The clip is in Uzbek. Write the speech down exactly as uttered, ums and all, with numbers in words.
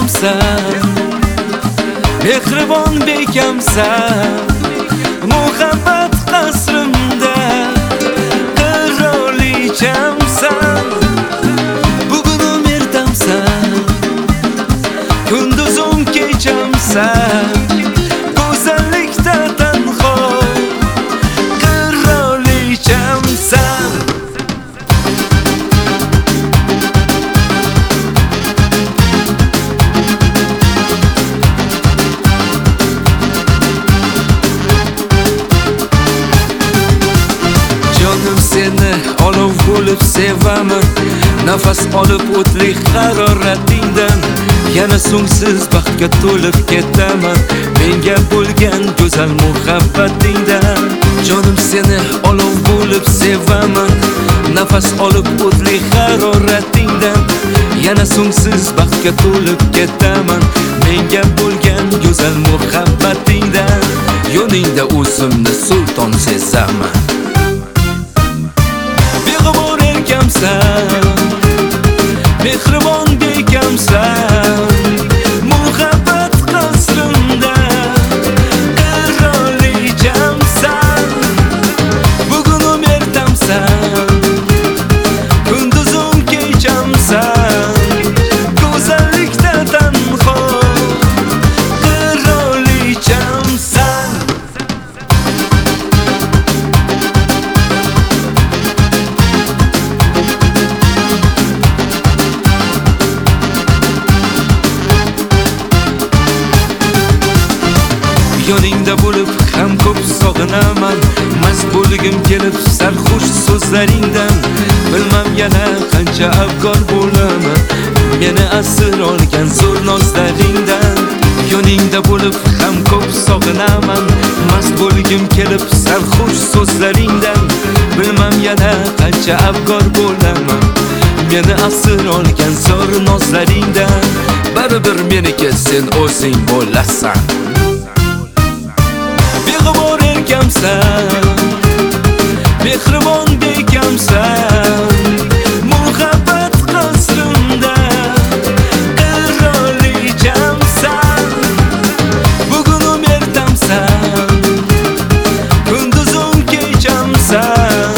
bekamsan, mehribon bekamsan, muhabbat qasrimda qirrolichamsan. Bugunim ertamsan, kunduzim kechamsan, go'zallikda tanho qirrolichamsan. Jonim seni olov bo'lib sevaman, nafas olib o'tli haroratingdan yana so'ngsiz baxtga to'lib ketaman, menga bo'lgan go'zal muhabbatingdan. Jonim seni olov bo'lib sevaman, nafas olib o'tli haroratingdan yana so'ngsiz baxtga to'lib ketaman, menga bo'lgan go'zal muhabbatingdan. Yoningda o'zimni sulton sezaman. Beg'ubor erkamsan, mehribon bekamsan, muhabbat qasrimda qirrolichamsan. Bugunim ertamsan, kunduzim kechamsan, go'zallikda tanho qirrolichamsan. Yoningda bo'lib ham ko'p sog'inaman, mast bo'lgim kelib sarxush so'zlaringdan. Bilmam yana qancha afgor bo'laman, meni asir olgan zo'r nozlaringdan. Yoningda bo'lib ham ko'p sog'inaman, mast bo'lgim kelib sarxush so'zlaringdan. Bilmam yana qancha afgor bo'laman, meni asir olgan zo'r nozlaringdan. Baribir meniki sen o'zing bo'lasan. Beg'ubor erkamsan, mehribon bekamsan, muhabbat qasrimda qirrolichamsan. Bugunim ertamsan, kunduzim kechamsan,